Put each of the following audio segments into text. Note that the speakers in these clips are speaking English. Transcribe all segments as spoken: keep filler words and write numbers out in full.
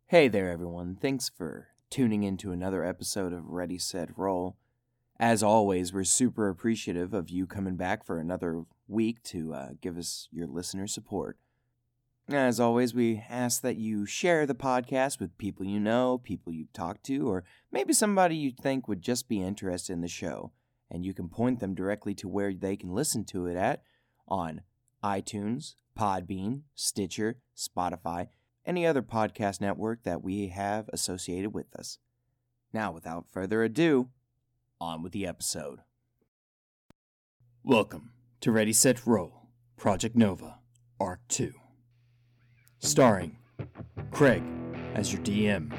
Hey there, everyone. Thanks for tuning in to another episode of Ready, Set, Roll. As always, we're super appreciative of you coming back for another week to uh, give us your listener support. As always, we ask that you share the podcast with people you know, people you've talked to, or maybe somebody you think would just be interested in the show, and you can point them directly to where they can listen to it at on iTunes, Podbean, Stitcher, Spotify, any other podcast network that we have associated with us. Now, without further ado, on with the episode. Welcome to Ready, Set, Roll, Project Nova, Arc two. Starring Craig as your D M,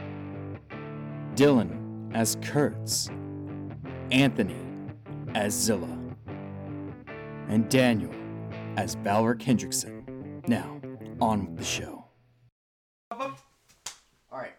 Dylan as Kurtz, Anthony as Zilla, and Daniel as Valric Hendrickson. Now, on with the show. Alright.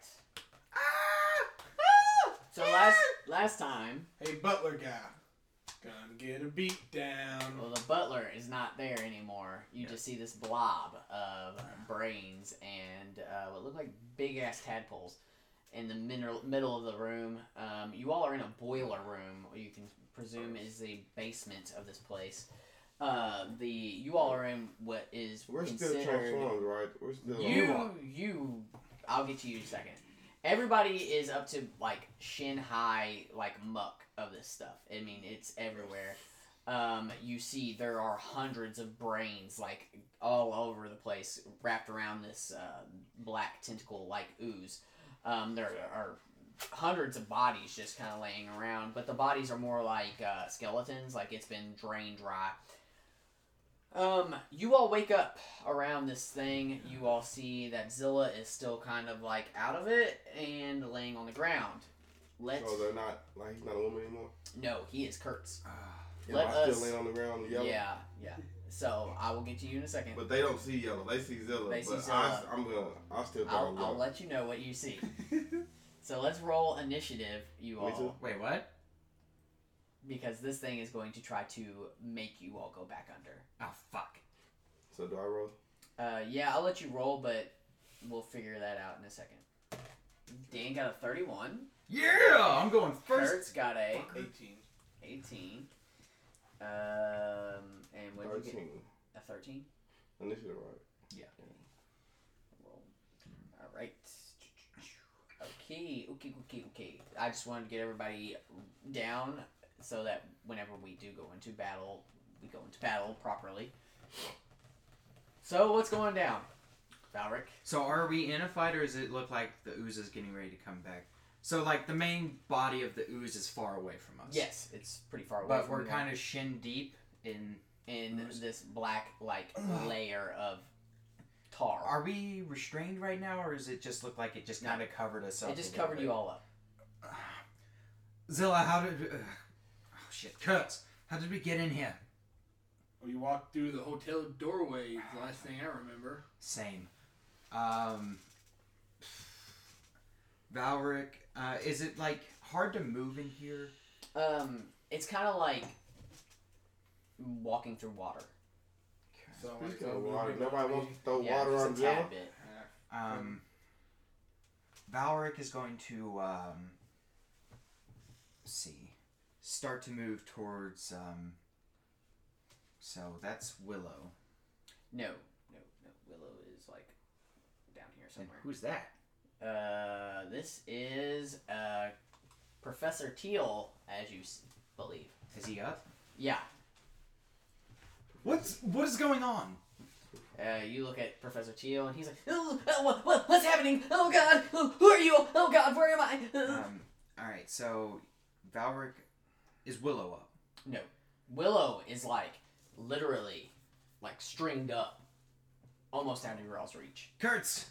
So last last time... Hey, butler guy. Gonna get a beat down. Well, the butler is not there anymore. You Yeah. just see this blob of brains and uh, what look like big-ass tadpoles in the middle, middle of the room. Um, you all are in a boiler room, what you can presume is the basement of this place. Uh, the you all are in what is We're considered... still transformed, right? We're still You, you, I'll get to you in a second. Everybody is up to, like, shin-high, like, muck of this stuff. I mean, it's everywhere. Um, you see there are hundreds of brains, like, all over the place, wrapped around this uh, black tentacle-like ooze. Um, there are hundreds of bodies just kind of laying around, but the bodies are more like uh, skeletons, like it's been drained dry. Um, you all wake up around this thing. You all see that Zilla is still kind of like out of it and laying on the ground. Let's. So they're not, like, he's not a woman anymore? No, he is Kurtz. Yeah, Let I us- still laying on the ground yellow? Yeah, yeah. So I will get to you in a second. But they don't see yellow. They see Zilla. They see but Zilla. I, I'm gonna, I'll still throw I'll, him I'll yellow. let you know what you see. So let's roll initiative, you Me all, too. Wait, what? because this thing is going to try to make you all go back under. Oh, fuck. So do I roll? Uh, yeah, I'll let you roll, but we'll figure that out in a second. Dan got a thirty-one. Yeah! I'm going first. Kurtz got a eighteen. eighteen. Um, and what did you thirteen. get? A thirteen? Initiative, right? Roll. Alright. Okay, okay, okay, okay. I just wanted to get everybody down so that whenever we do go into battle, we go into battle properly. So, what's going down? Valric? So are we in a fight, or does it look like the ooze is getting ready to come back? So, like, the main body of the ooze is far away from us. Yes, it's pretty far away But from we're you kind of shin deep in... in this black, like, layer of tar. Are we restrained right now, or does it just look like it just No. kind of covered us up? It just a little covered bit? you all up. Zilla, how did... Uh, oh, shit. Kurtz, how did we get in here? We walked through the hotel doorway, the last thing I remember. Same. Um... Valric, uh, is it, like, hard to move in here? Um, it's kind of like walking through water. So Who's like, got uh, water? moving Nobody away. wants to throw yeah, water just on a Zilla? tad bit. Um, Valric is going to, um, let's see, start to move towards, um, so that's Willow. No, no, no. Willow is like down here And somewhere. who's that? Uh, this is uh Professor Teal, as you s- believe. Is he up? Yeah. What's, what is going on? Uh, you look at Professor Teal, and he's like, "Oh, oh, what, what, what's happening? Oh God, who, who are you? Oh God, where am I?" Um, alright, so Valric, is Willow up? No, Willow is like literally like stringed up, almost down to your all's reach. Kurtz!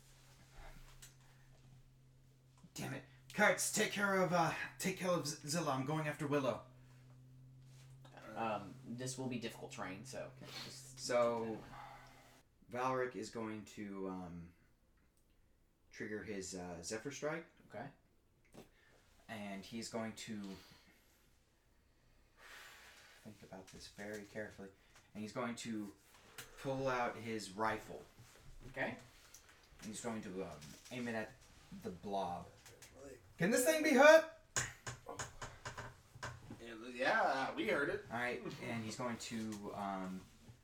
Damn it. Kurtz, take care of, uh, take care of Z- Zilla. I'm going after Willow. Um, this will be difficult terrain, so. Just, So, Valric is going to, um, trigger his, uh, Zephyr Strike. okay. And he's going to think about this very carefully. And he's going to pull out his rifle. Okay. And he's going to um, aim it at the blob. Can this thing be hurt? Yeah, we heard it. All right, and he's going to um,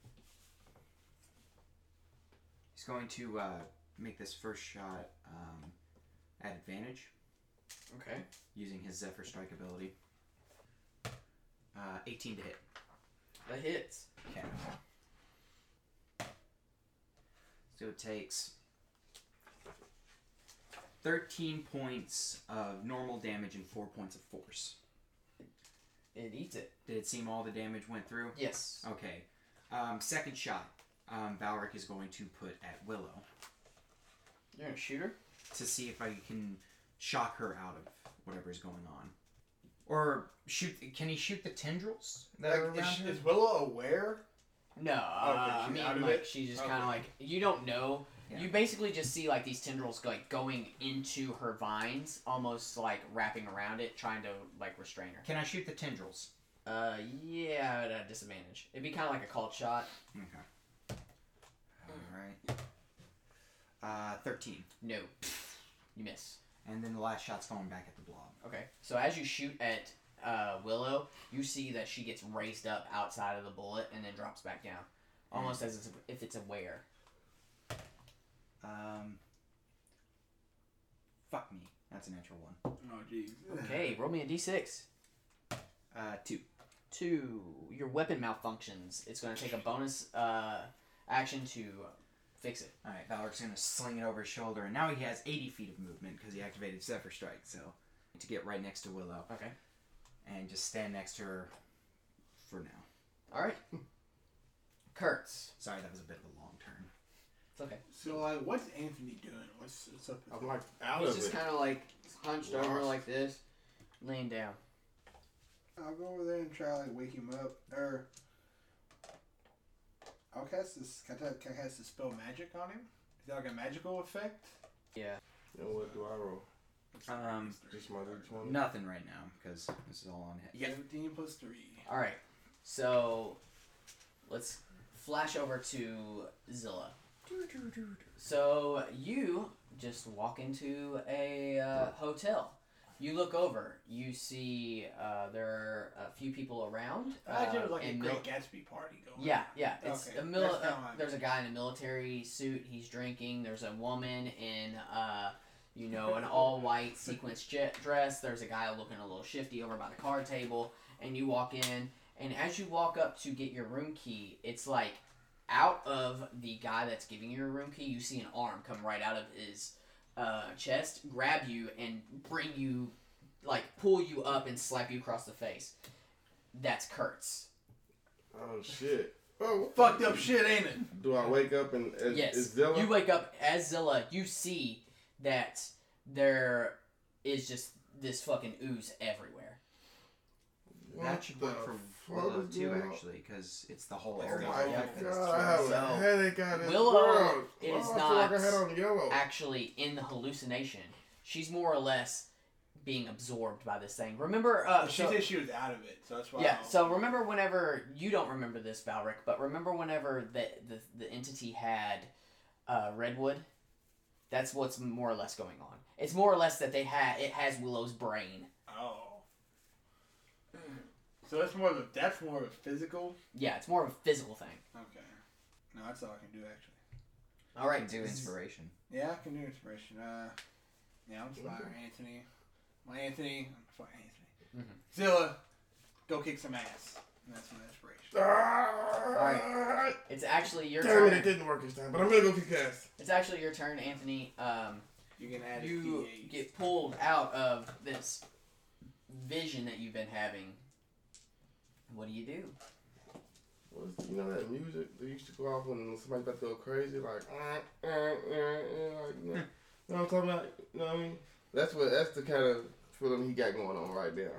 he's going to uh, make this first shot um, at advantage. Okay. Using his Zephyr Strike ability. Uh, eighteen to hit. That hits. Okay. So it takes thirteen points of normal damage and four points of force. It eats it. Did it seem all the damage went through? Yes. Okay. Um, second shot, um, Valric is going to put at Willow. You're gonna shoot her? To see if I can shock her out of whatever's going on. Or shoot, can he shoot the tendrils that Like, are around is, her? is Willow aware? No, uh, I she's mean, out of like, it? she's just Okay. kind of like, you don't know. Yeah. You basically just see, like, these tendrils, like, going into her vines, almost, like, wrapping around it, trying to, like, restrain her. Can I shoot the tendrils? Uh, yeah, at a disadvantage. It'd be kind of like a called shot. Okay. Alright. Uh, thirteen. No. You miss. And then the last shot's going back at the blob. Okay. So as you shoot at uh, Willow, you see that she gets raised up outside of the bullet and then drops back down. Almost as it's, if it's aware. Um. Fuck me. That's a natural one. Oh, jeez. Okay, roll me a d six. Uh, two. Two. Your weapon malfunctions. It's going to take a bonus uh, action to fix it. Alright, Valoric's gonna sling it over his shoulder, and now he has eighty feet of movement because he activated Zephyr Strike, so. To get right next to Willow. Okay. And just stand next to her for now. Alright. Kurtz. Sorry, that was a bit of a long turn. It's okay. So, like, what's Anthony doing? What's, what's up with I'm like out He's of just it. kind of like hunched over like this, laying down. I'll go over there and try like wake him up. Or I'll cast this. Can I, can I cast the spell magic on him? Is that like a magical effect? Yeah. And what do I roll? Um, Just my D twenty. Nothing right now, because this is all on hit. Seventeen plus three. All right. So let's flash over to Zilla. So you just walk into a uh, hotel. You look over. You see uh, there are a few people around. I imagine it was uh, like a and Great mil- Gatsby party going. Yeah, yeah. It's Okay, a mil- that's uh, kinda what there's a I guy in a military suit. He's drinking. There's a woman in, uh, you know, an all white sequence jet dress. There's a guy looking a little shifty over by the card table. And you walk in, and as you walk up to get your room key, it's like out of the guy that's giving you your room key, you see an arm come right out of his uh, chest, grab you, and bring you, like, pull you up and slap you across the face. That's Kurtz. Oh shit. Oh, Fucked up shit, ain't it? Do I wake up and is, Yes. is Zilla? You wake up as Zilla. You see that there is just this fucking ooze everywhere. What That should work the for fuck Willow is too, going on? actually, because it's the whole Oh area. my Yeah, god, I have So, a headache out of this Willow world. is Why do I feel not like I had on yellow. Actually, in the hallucination, she's more or less being absorbed by this thing. Remember, uh, she so- said she was out of it, so that's why. yeah. I'll- So remember, whenever you don't remember this, Valric, but remember whenever the the, the entity had uh, Redwood. That's what's more or less going on. It's more or less that they had it has Willow's brain. Oh. So that's more of a that's more of a physical. Yeah, it's more of a physical thing. Okay. No, that's all I can do actually. All right, Do inspiration. Yeah, I can do inspiration. Uh, yeah, I'm fire Anthony. My Anthony, I'm fire Anthony. Mhm. Zilla, go kick some ass. And that's my inspiration. Alright. It's actually your Damn it, it turn. didn't work this time, but I'm gonna go kick ass. It's actually your turn, Anthony. Um, You can add a you D eight. get pulled out of this vision that you've been having. What do you do? What's, you know that music that used to go off when somebody's about to go crazy, like, uh, uh, uh, uh, like, you know, you know what I'm talking about? You know what I mean? That's what. That's the kind of feeling he got going on right now.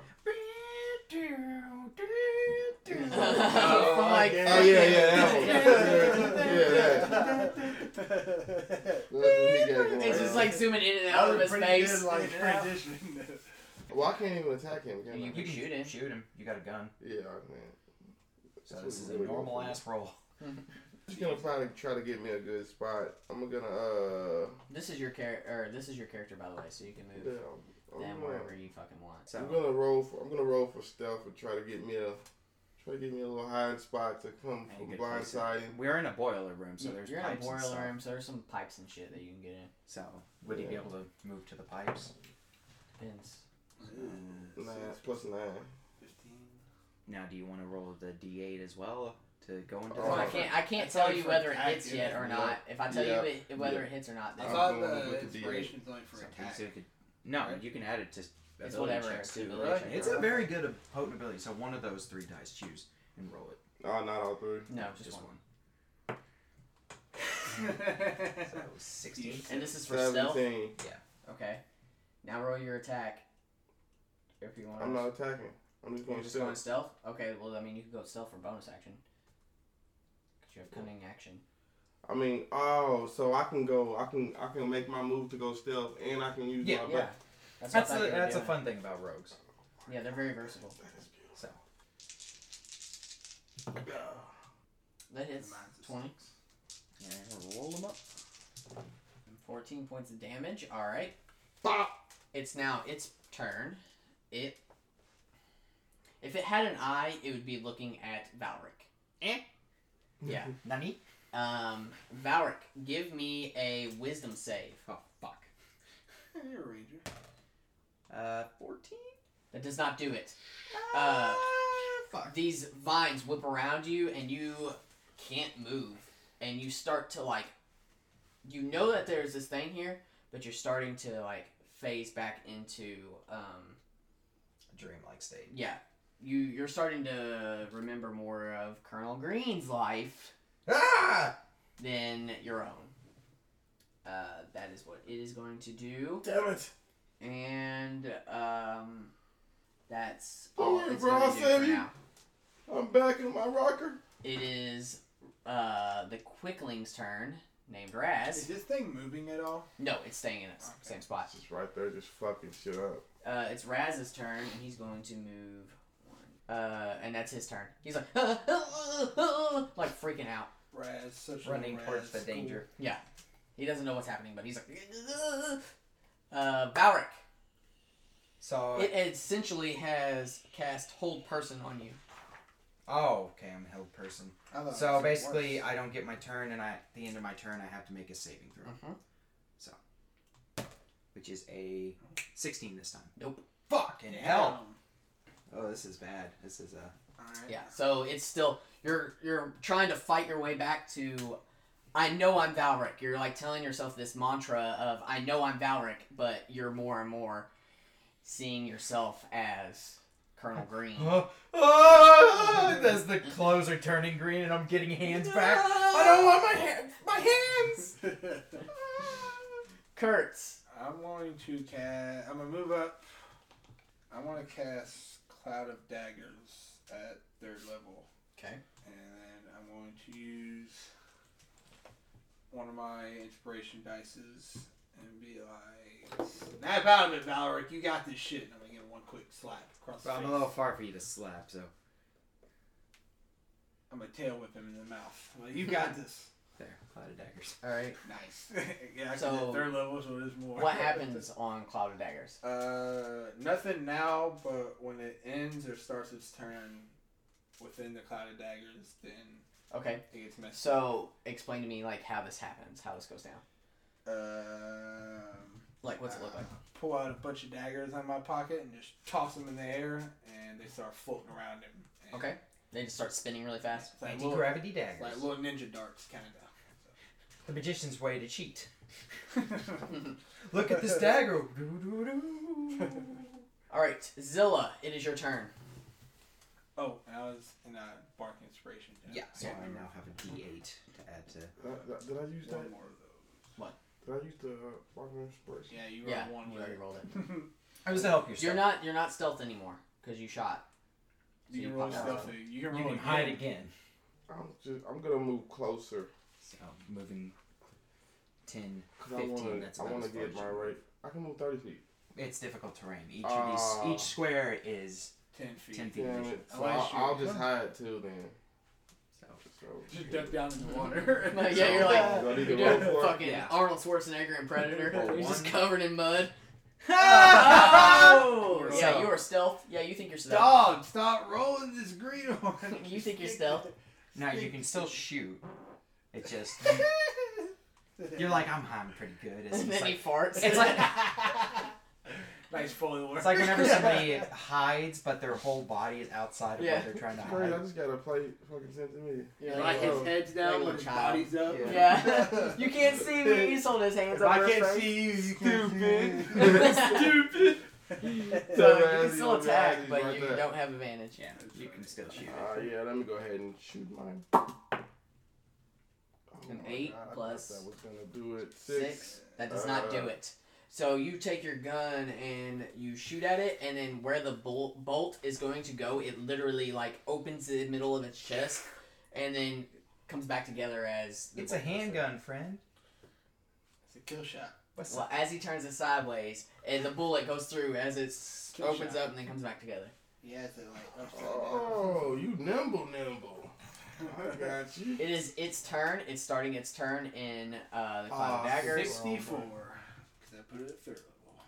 Oh my God. Oh yeah, yeah, that one. Yeah, that. That's what he got going It's just on. like zooming in and out of his pretty face. good, like transition. Well, I can't even attack him. Can You I? can shoot him. Shoot him. You got a gun. Yeah, man. So That's this is what a we're really normal going for. ass roll. Just gonna probably try to get me a good spot. I'm gonna uh. This is your char- or this is your character, by the way, so you can move Yeah, I'm, them I'm wherever gonna, you fucking want. So I'm gonna roll for. I'm gonna roll for stealth and try to get me a. Try to get me a little hiding spot to come Hey, from good place. blindsiding. we're in a boiler room, so there's You're in a pipes and boiler stuff. room, so there's some pipes and shit that you can get in. So would he be Yeah. able to move to the pipes? Depends. Nine plus nine. Fifteen. Now, do you want to roll the D eight as well to go into? Oh, Well, I the can't. I can't That's tell only you for whether it attack, hits yet or yeah. not. If I tell Yeah. you it, whether Yeah. it hits or not, I then thought I'm going the with the D eight. inspiration's only for Something attack. so you could, no, Right? you can add it to it's ability whatever. checks It's too. ability Right? check. It's a very good potent ability. So one of those three dice, choose and roll it. Oh, not all three. No, just, Just one. one. So sixteen. And this is for stealth. Seventeen. Okay. Now roll your attack. If you want. I'm not attacking. I'm just You're going just stealth. going stealth. Okay. Well, I mean, you can go stealth for bonus action. Cause you have cunning action. I mean, oh, so I can go. I can. I can make my move to go stealth, and I can use Yeah, my. Yeah. That's, That's what I a, thought you were that's a doing. fun thing about rogues. Yeah, they're very versatile. That is beautiful. So That hits Mine's a twenty. six. yeah, roll them up. fourteen points of damage. All right. Bop. It's now its turn. It. If it had an eye, it would be looking at Valric. Eh? Yeah. Nani? Um, Valric, give me a Wisdom save. Oh fuck. You're a ranger. Uh, fourteen. That does not do it. Uh, Uh, fuck. These vines whip around you, and you can't move, and you start to like. You know that there's this thing here, but you're starting to like phase back into um. Dreamlike state. Yeah, you you're starting to remember more of Colonel Green's life Ah! than your own. Uh, that is what it is going to do, Damn it. and um, that's Don't all worry, it's bro, going I'll to do save for you. now. I'm back in my rocker. It is uh the Quickling's turn, named Is Raz. this thing moving at all? No, it's staying in its Okay. same spot. It's just right there, just fucking shit up. Uh, it's Raz's turn, and he's going to move one. Uh, and that's his turn. He's like, like freaking out. Raz, such Running a towards Raz the school. danger. Yeah, he doesn't know what's happening, but he's like, uh, Valric. So. It essentially has cast Hold Person on you. Oh, okay. I'm a held person. I thought it So was basically, worse. I don't get my turn, and I, at the end of my turn, I have to make a saving throw, Mm-hmm. which is a sixteen this time. Nope. Fucking Damn. hell! Oh, this is bad. This is a. Alright. Yeah, so it's still you're you're trying to fight your way back to I know I'm Valric. You're like telling yourself this mantra of I know I'm Valric, but you're more and more seeing yourself as Colonel Green. Oh, oh, as the clothes are turning green and I'm getting hands back. I don't want my hands. My hands. Kurtz. I'm going to cast. I'm gonna move up. I want to cast Cloud of Daggers at third level, Okay. and I'm going to use one of my inspiration dices and be like, "Snap out of it, Valric! You got this shit." And I'm gonna give him one quick slap across the Well, I'm face. a little far for you to slap, so I'm gonna tail whip him in the mouth. Like, you got this. there. Cloud of daggers. All right. Nice. yeah, I So, so, third level, so there's more. What happens on Cloud of Daggers? Uh, nothing now, but when it ends or starts its turn within the Cloud of Daggers, then Okay. it gets messed up. So explain to me like how this happens, how this goes down. Um, Like what's it look like? pull out a bunch of daggers out of my pocket and just toss them in the air, and they start floating around him. And Okay. They just start spinning really fast. It's like, little, Anti-gravity it's daggers. like little ninja darts, kind The magician's way to cheat. of. Look at this dagger. Doo-doo-doo. All right, Zilla, it is your turn. Oh, and I was in a bark inspiration. Yeah, so I I remember. now have a D eight to add to. Uh, th- did I use that? One more of those. Did I use the uh, Barker inspiration? Yeah, you Yeah, rolled one. you already right? rolled it. I was to help yourself. You're not you're not stealth anymore because you shot. So You can you roll pop out. stealthy. You can You roll can again. hide again. I'm just. I'm gonna move closer So moving ten, because I fifteen. want That's to. I about want as to far get as my you- right. I can move thirty feet. It's difficult terrain. Each of Ah. these, each square is Ten feet. ten feet. Damn in it. vision. So Unless I'll, you- I'll just hide too then. So, So, Just duck down in the water. Like, yeah, you're like, Do I need you're to roll doing for it? fucking Yeah. Arnold Schwarzenegger in Predator. Roll He's just one. covered in mud. Oh! Yeah, So- you are stealth. Yeah, you think you're stealth. Dog, stop rolling this green one. You think you're stealth? Now you can still shoot. It just you're like I'm I'm pretty good. It's, And it's then he like farts. it's like Nice fully work. it's like whenever somebody hides, but their whole body is outside of Yeah. what they're trying to It's crazy. I hide. just gotta play fucking sense to me. Yeah, Like like, his head's down, like a but his child. body's up. Yeah. yeah. You can't see me. He's holding his hands If up. I his can't face. see you, you Stupid. stupid. So you As can still you attack, imagine but like you that. don't have advantage. Yeah, you can still shoot. Uh, yeah, let me go ahead and shoot mine. An my eight God, I thought plus that was gonna do it. Six. Six. That does not do Uh, it. So you take your gun and you shoot at it, and then where the bolt bolt is going to go, it literally like opens the middle of its chest, and then comes back together as the It's a bolt goes through. handgun, friend. It's a kill shot. What's Well, as he turns it sideways, and the bullet goes through as it Kill opens shot. up and then comes back together. Yeah, it's a, like upside Oh, you nimble, nimble. I got you. It is its turn. It's starting its turn in uh, the Cloud Ah, of down. Daggers. sixty-four. Because I put it at third level.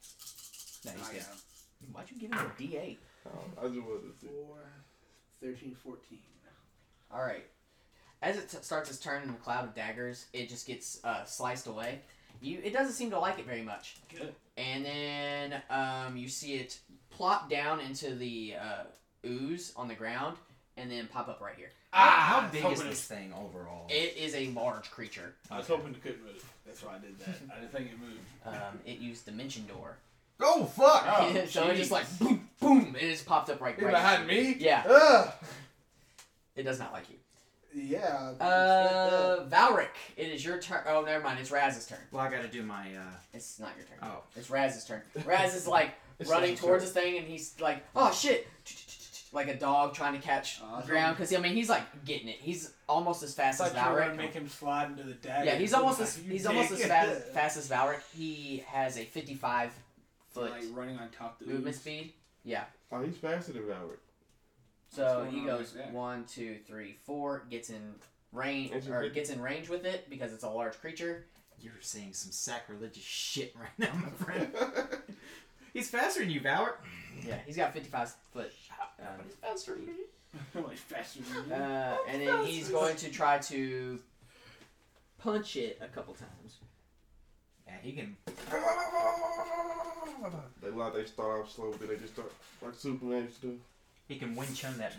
No, he's I good. got Why'd you give him a D eight? Oh, I just wanted to see. four, thirteen, fourteen. All right. As it t- starts its turn in the Cloud of Daggers, it just gets uh, sliced away. You, it doesn't seem to like it very much. Good. And then um, you see it plop down into the uh, ooze on the ground, and then pop up right here. How I was big is hoping this thing overall? It is a large creature. I was hoping it couldn't move. That's why I did that. I didn't think it moved. Um, it used Dimension Door. Oh fuck! Oh, so it just jeez. like boom, boom, and it just popped up right, It right behind me? Yeah, Ugh. it does not like you. Yeah. I Uh, Valric, it is your turn. Oh, never mind. It's Raz's turn. Well, I gotta do my. uh... It's not your turn. Oh. It's Raz's turn. Raz is like It's running his towards turn. this thing, and he's like, "Oh shit!" Like a dog trying to catch Oh, the ground. Because I mean, he's like getting it. He's almost as fast I as thought you were gonna Valric. make him slide into the dagger. Yeah, he's almost Like, as you he's almost dick. as fast, fast as Valric. He has a fifty-five foot Like running on top of the movement ooze. speed. Yeah. Oh, he's faster than Valric. So What's he going on goes right there? one, two, three, four. Gets in range It's or just- gets in range with it because it's a large creature. You're saying some sacrilegious shit right now, my friend. He's faster than you, Valor. Yeah, he's got fifty-five foot. Um, He's faster than me. Like faster than you. Uh, and then he's going to try to punch it a couple times. Yeah, he can. They like they start off slow, then they just start like Superman used to do. He can wing chun that.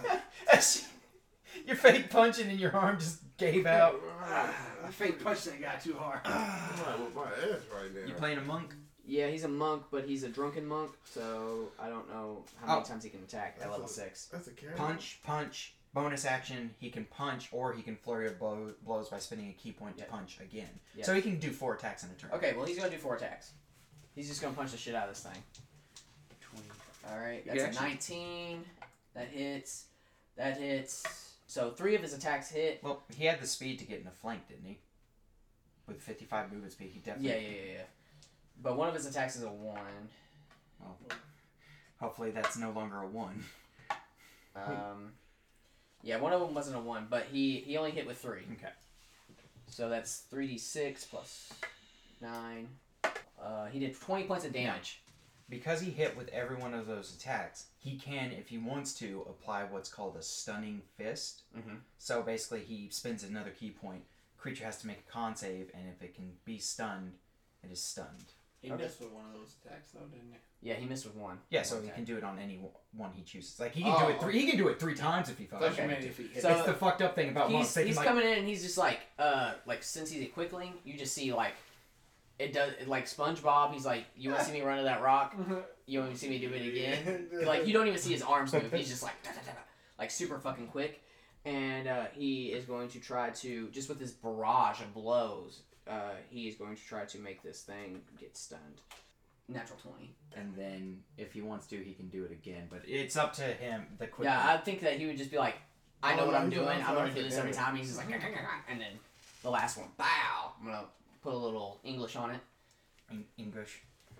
Your fake punching and your arm just gave out. Ah, I fake punched that guy too hard. I'm like with my ass right now. You playing a monk? Yeah, he's a monk, but he's a drunken monk, so I don't know how many Oh. times he can attack at That's level a- six. That's a carry. Punch, punch, bonus action. He can punch, or he can flurry of blow, blows by spending a key point to Yeah. punch again. Yeah. So he can do four attacks in a turn. Okay, well he's gonna do four attacks. He's just gonna punch the shit out of this thing. All right, You that's a actually- nineteen. That hits. That hits. So three of his attacks hit. Well, he had the speed to get in a flank, didn't he? With fifty-five movement speed, he definitely. Yeah, yeah, yeah, yeah. But one of his attacks is a one. Well, hopefully that's no longer a one. Um, yeah, one of them wasn't a one, but he he only hit with three. Okay. So that's three d six plus nine. Uh, he did twenty points of damage. Because he hit with every one of those attacks, he can, if he wants to, apply what's called a stunning fist. Mm-hmm. So basically, he spends another key point. Creature has to make a con save, and if it can be stunned, it is stunned. He Okay. missed with one of those attacks though, didn't he? Yeah, he missed with one. Yeah, so Okay. he can do it on any w- one he chooses. Like he can Oh, do it three. He can do it three times if he fucks. Thought you Okay. meant if he hit. So- It's the fucked up thing about monks. He's, They can he's like, coming in and he's just like, uh, like since he's a quickling, you just see like, it does like SpongeBob. He's like, you want to see me run to that rock? You want to see me do it again? Like you don't even see his arms move. He's just like, da, da, da, da, like super fucking quick, and uh, he is going to try to just with his barrage of blows. Uh, he is going to try to make this thing get stunned. Natural twenty. and then if he wants to, he can do it again. But it's up to him. The quick. Yeah, I think that he would just be like, I know Oh, what no, I'm he's doing. not- I'm gonna he's do not this every damn time. He's just like, and then the last one, bow. I'm gonna put a little English on it. In- English.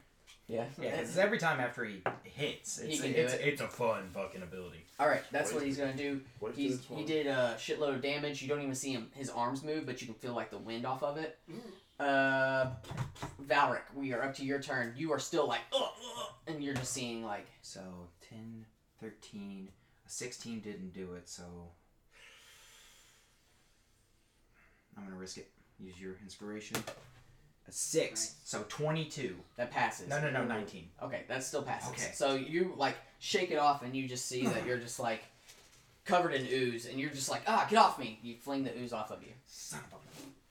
Yeah. Yeah, because every time after he hits, it's, He can a, do it's, it. it's a fun fucking ability. All right, that's what he's gonna do. Wait till He's this one. he did a shitload of damage. You don't even see him his arms move, but you can feel like the wind off of it. Uh, Valric, we are up to your turn. You are still like, ugh, ugh, and you're just seeing like. So ten, thirteen, a sixteen didn't do it, so I'm gonna risk it. Use your inspiration. A six, Nice. so twenty-two. That passes. No, no, no, nineteen. Okay, that still passes. Okay. So you like shake it off, and you just see that you're just like covered in ooze, and you're just like, ah, get off me! You fling the ooze off of you. Son of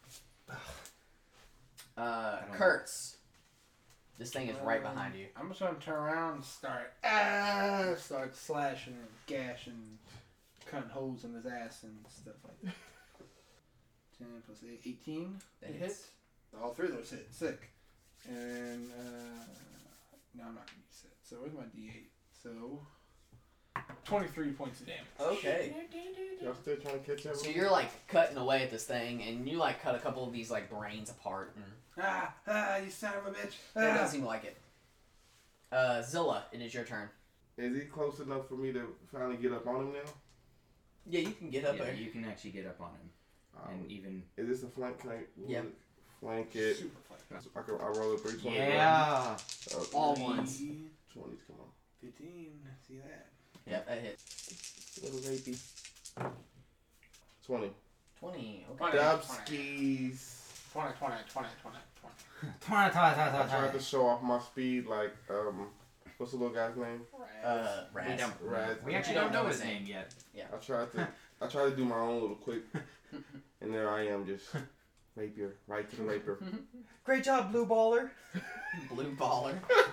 Uh, I don't Kurtz. This thing is right behind you. I'm just gonna turn around and start ah, start slashing and gashing, cutting holes in his ass and stuff like that. Ten plus eight, eighteen. That It hits. hits. All three of those hit. Sick. And uh, no, I'm not gonna use it. So where's my D eight? So twenty-three points of damage. Okay. Y'all still trying to catch up? So you're like cutting away at this thing, and you like cut a couple of these like brains apart, and Ah, ah, you son of a bitch. it Ah. doesn't seem like it. Uh, Zilla, it is your turn. Is he close enough for me to finally get up on him now? Yeah, you can get up yeah, there. you can actually get up on him, Um, and even is this a flank? Can I Yeah. flank it? Super flank. I can. I roll a three twenty. yeah. Oh, All Three, ones. twenties. Come on, fifteen. See that? Yep, that hits. little baby. Twenty. Twenty. Okay. Twenty. Dubskis. twenty, twenty, twenty, twenty, twenty. Twenty, twenty, twenty, I tried to twenty. show off my speed, like um, what's the little guy's name? Uh, We Raz. don't. Raz. We actually We don't know his name yet. I tried to. I tried to do my own little quick, and there I am, just rapier, right to the rapier. Great job, blue baller. Blue baller.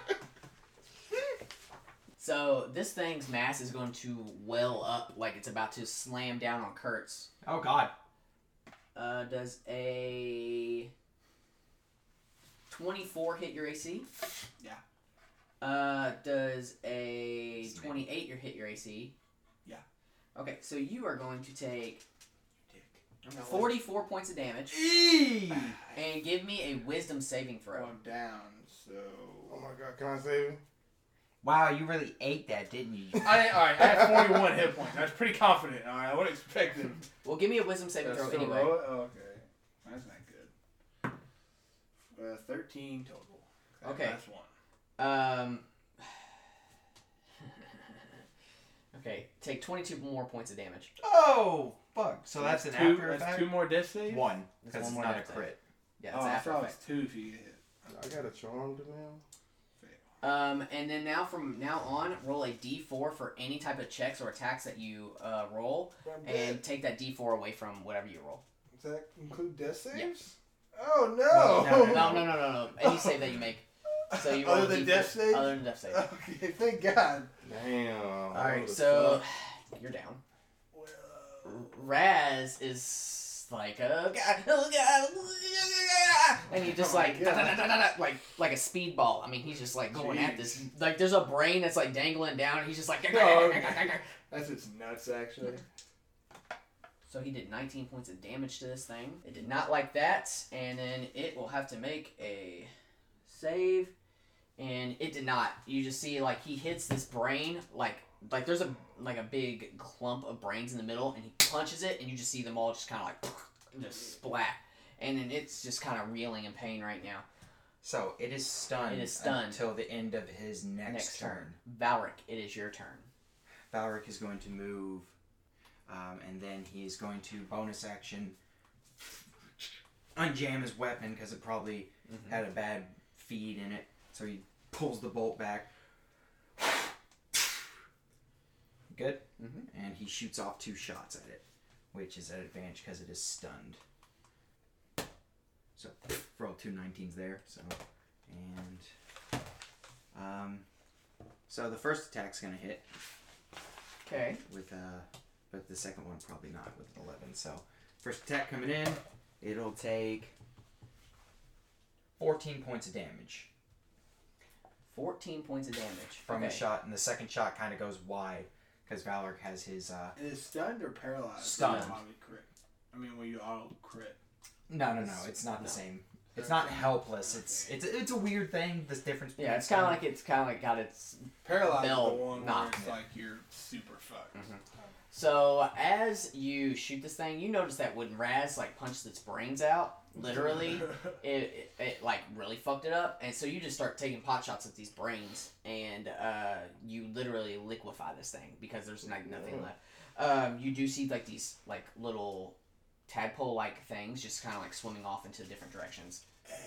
So this thing's mass is going to well up like it's about to slam down on Kurtz. Oh God. Uh, does a twenty-four hit your A C? Yeah. Uh, does a Smack. twenty-eight your hit your A C? Yeah. Okay, so you are going to take I'm not forty-four points of damage Eee. and give me a wisdom saving throw. going down, so. Oh my God, can I save him? Wow, you really ate that, didn't you? I, alright, I had forty-one hit points. I was pretty confident. Alright, I would expect him. Well, give me a wisdom saving to throw still anyway. roll it? Oh, okay. That's not good. Uh, thirteen total. Okay. That's one. Um. Okay, take twenty-two more points of damage. Oh fuck! So that's, an two, after that's effect. two more death saves? One, That's because one it's more not a death save. crit. Yeah, Oh, it's I after thought it effect. was two if you get hit. I got a charmed now. Um, and then now from now on, roll a d four for any type of checks or attacks that you uh, roll, and take that d four away from whatever you roll. Does that include death saves? Yeah. Oh no! No, No, no, no, no, no. Any save that you make. So you roll Other a than D four death saves? Other than death save. Okay, thank God. Damn. All right, so you're down. Well, Raz is like, oh god, oh god, and he just Oh my like, God. da, da, da, da, da, like, like a speedball. I mean, he's just like going at this. Like, there's a brain that's like dangling down, and he's just like. Oh, okay. That's just nuts, actually. So he did nineteen points of damage to this thing. It did not like that, and then it will have to make a save, and it did not. You just see like he hits this brain, like like there's a like a big clump of brains in the middle, and he punches it, and you just see them all just kind of like just splat, and then it's just kind of reeling in pain right now. So it is stunned. It is stunned. until the end of his next, Next turn. turn, Valric, it is your turn. Valric is going to move, um, and then he is going to bonus action unjam his weapon because it probably Mm-hmm. had a bad feed in it. So he pulls the bolt back. Good. Mm-hmm. And he shoots off two shots at it, which is at advantage because it is stunned. So roll two nineteens there. So and um, so the first attack's gonna hit Okay. with uh, but the second one probably not with an eleven. So first attack coming in, it'll take fourteen points of damage Fourteen points of damage from okay. the shot, and the second shot kind of goes wide because Valric has his uh. Is stunned or paralyzed? Stunned. Will you auto crit? I mean, will you auto crit? No, no, no. It's not the No. same. It's not helpless. It's it's it's a weird thing. This difference. Yeah, it's kind of like it's kind of like got its Paralyzed is bell the one where knocked. it's like you're super fucked. Mhm. So as you shoot this thing, you notice that when Raz like punched its brains out, literally, it, it, it like really fucked it up, and so you just start taking pot shots at these brains, and uh, you literally liquefy this thing because there's like nothing left. Um, you do see like these like little tadpole like things just kind of like swimming off into different directions.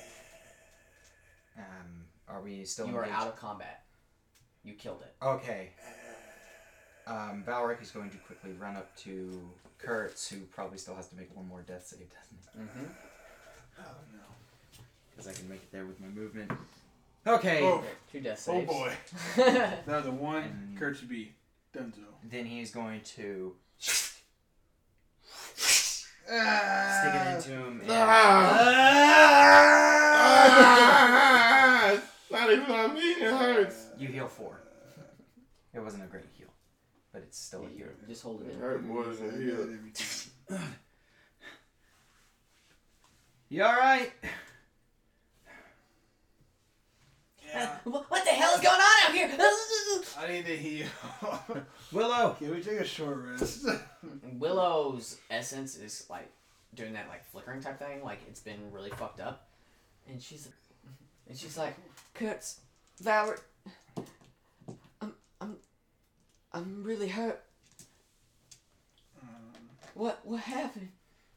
Um, are we still? You are engaged? out of combat. You killed it. Okay. Um, Valric is going to quickly run up to Kurtz, who probably still has to make one more death save, doesn't he? Mm-hmm. Oh no. Because I can make it there with my movement. Okay. Oh, Two death oh saves. boy. Another one. And- Kurt should be Dunzo. Then he's going to Ah. stick it into him. And Ah! Not even on me, it hurts. you heal four. It wasn't a great heal, but it's still a heal. Just hold it It in. hurt more than it healed. You alright? Yeah. What the hell is going on out here? I need to heal. Willow! Can we take a short rest? Willow's essence is like doing that like flickering type thing, like it's been really fucked up, and she's and she's like, Kurtz, Valor, I'm I'm I'm really hurt. Um, What what happened?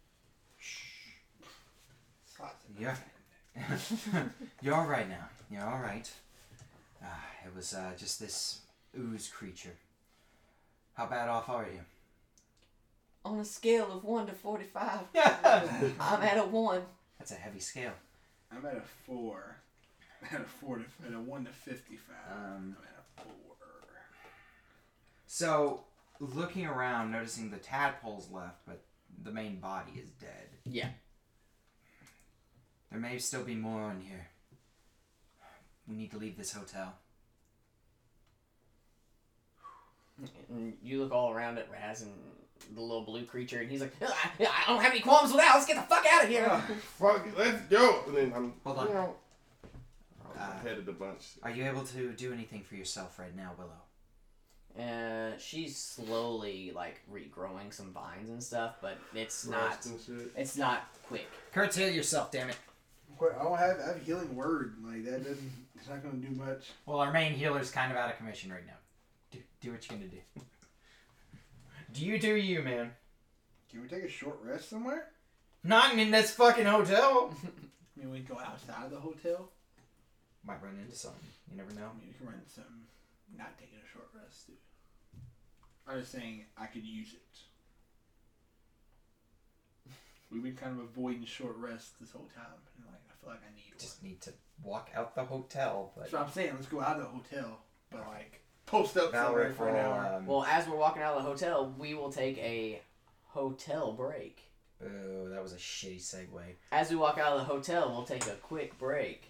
Yeah. You're alright now. You're alright. Uh, it was uh, just this ooze creature. How bad off are you? On a scale of one to forty-five, That's I'm at a one. a heavy scale. I'm at a four. At a four to at a one to fifty-five. Um, I'm at a four. So, looking around, noticing the tadpoles left, but the main body is dead. Yeah. There may still be more in here. We need to leave this hotel. And you look all around at Raz and the little blue creature, and he's like, I, I don't have any qualms with that. Let's get the fuck out of here. Fuck it, let's go. And then I'm Hold on. you know, Uh, I'm head of the bunch. Are you able to do anything for yourself right now, Willow? Uh, she's slowly like regrowing some vines and stuff, but it's Rust not. and shit. It's not quick. Curtail yourself, damn it. Wait, I don't have I have a healing word like that. Doesn't it's not gonna do much. Well, our main healer's kind of out of commission right now. Do, do what you're gonna do. Do you do you, man? Can we take a short rest somewhere? Not in this fucking hotel. I mean, we can go outside of the hotel. Might run into something. You never know. I mean, we can run into something. Not taking a short rest, dude. I'm just saying I could use it. We've been kind of avoiding short rests this whole time, and like I feel like I need Just one. need to walk out the hotel. But That's what I'm saying. Let's go out of the hotel, but like post up somewhere Valric for an will, hour. um, Well, as we're walking out of the hotel, we will take a hotel break. oh, that was a shitty segue. As we walk out of the hotel, we'll take a quick break.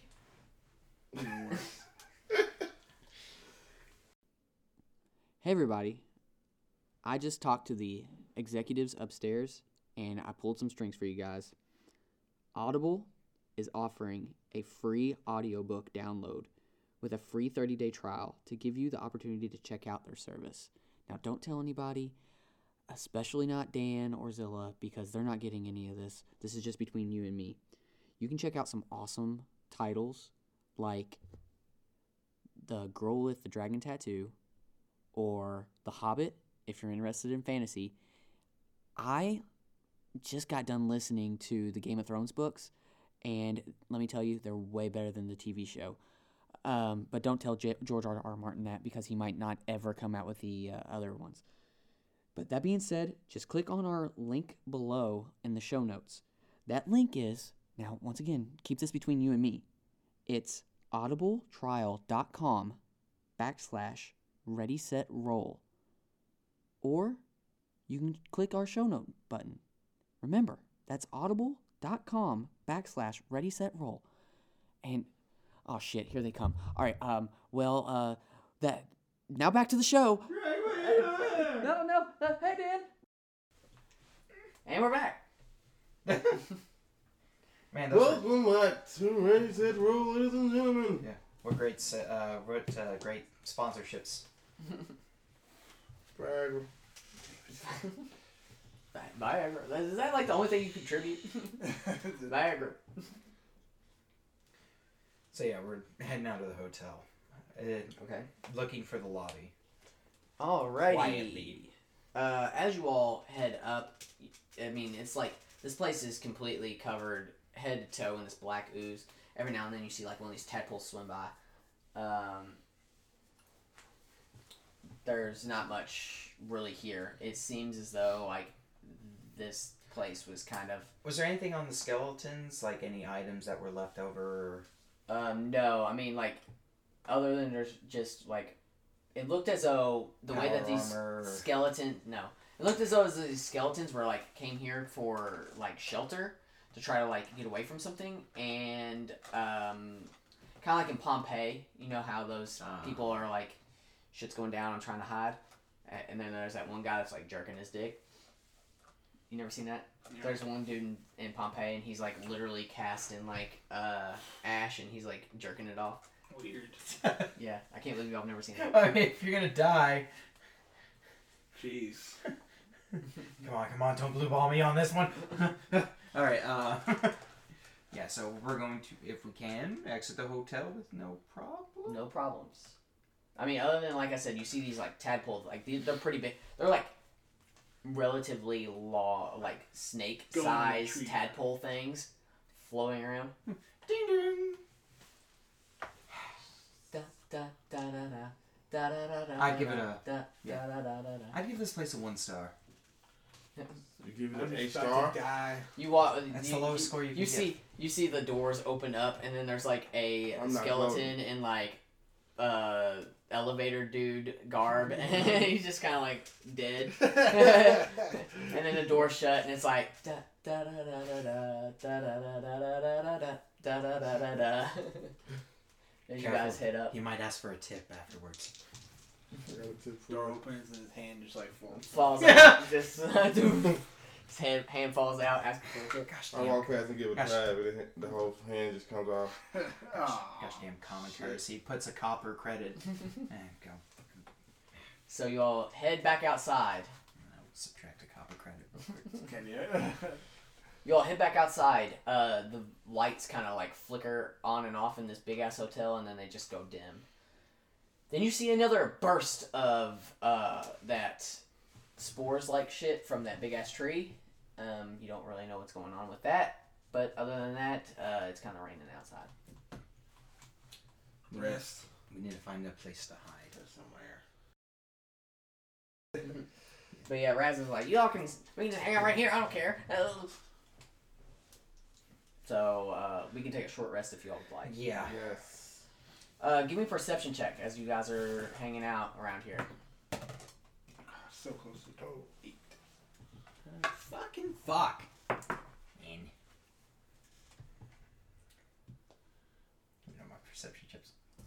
Hey everybody, I just talked to the executives upstairs and I pulled some strings for you guys. Audible is offering a free audiobook download with a free thirty-day trial to give you the opportunity to check out their service. Now don't tell anybody, especially not Dan or Zilla, because they're not getting any of this. This is just between you and me. You can check out some awesome titles like The Girl with the Dragon Tattoo or The Hobbit, if you're interested in fantasy. I just got done listening to the Game of Thrones books, and let me tell you, they're way better than the T V show. Um, but don't tell J- George R. R. Martin that, because he might not ever come out with the uh, other ones. But that being said, just click on our link below in the show notes. That link is, now once again, keep this between you and me. It's audibletrial.com backslash ready set roll. Or you can click our show note button. Remember, that's audible.com backslash ready set roll. And oh shit, here they come. All right, um, well, uh, that now back to the show. No, no, uh, hey Dan. And we're back. Man, those were, Welcome back to Ready Set Roll, ladies and gentlemen. were great, se- uh, what, uh, great sponsorships. Viagra. Viagra. Is that like the only thing you contribute? Viagra. So yeah, we're heading out of the hotel. Uh, Okay. looking for the lobby. Alrighty. Quietly. Uh, as you all head up, I mean, it's like this place is completely covered head to toe in this black ooze. Every now and then you see like one of these tadpoles swim by. Um, there's not much really here. It seems as though like this place was kind of. Was there anything on the skeletons, like any items that were left over? Or... Um, no, I mean like, other than there's just like, it looked as though the way that Power these armor or- skeleton no, it looked as though as these skeletons were like came here for like shelter to try to like get away from something, and um, kind of like in Pompeii, you know how those Ah. people are like, shit's going down, I'm trying to hide, A- and then there's that one guy that's like jerking his dick. You never seen that? Yeah. There's one dude in, in Pompeii, and he's like literally cast in like uh, ash, and he's like jerking it off. Weird. Yeah, I can't believe y'all have never seen that. I mean, if you're gonna die, Jeez. come on, come on, don't blue ball me on this one. All right. Uh, yeah. So we're going to, if we can, exit the hotel with no problem. No problems. I mean, other than like I said, you see these like tadpoles, like these, they're pretty big. They're like relatively law, like snake Go in the size tree. tadpole things floating around. Ding ding. Da, da, da, da, da, da, da, da, da, I'd give it a- da, yeah. da, da, da, da, da. I'd give this place a one star. You give it I'm an A just about star. to die. You walk. That's you, the lowest you, score you can You get. see, you see the doors open up, and then there's like a I'm not skeleton in like uh elevator dude garb, and he's just kind of like dead. And then the door shut, and it's like da da da da da da da da da da da da da da da da da. And you guys Careful. head up. You might ask for a tip afterwards. I got a tip for Door you. opens and his hand just like falls. Falls out. Just his hand, hand falls out. Asking for a tip. Gosh I damn. walk past and give a Gosh. dab, but it, the whole hand just comes off. Aw, Gosh damn common shit. courtesy. Puts a copper credit. And go. So you all head back outside. I would subtract a copper credit. Can you? You all head back outside. Uh, the lights kind of like flicker on and off in this big ass hotel, and then they just go dim. Then you see another burst of uh, that spores like shit from that big ass tree. Um, you don't really know what's going on with that, but other than that, uh, it's kind of raining outside. Rest. We need to find a place to hide. Somewhere. But yeah, Raz is like, y'all can we can just hang out right here. I don't care. Uh, So uh, we can take a short rest if you all would like. Yeah. Yes. Uh, give me a perception check as you guys are hanging out around here. So close to the toe. Eight. Fucking fuck. In. You know my perception chips.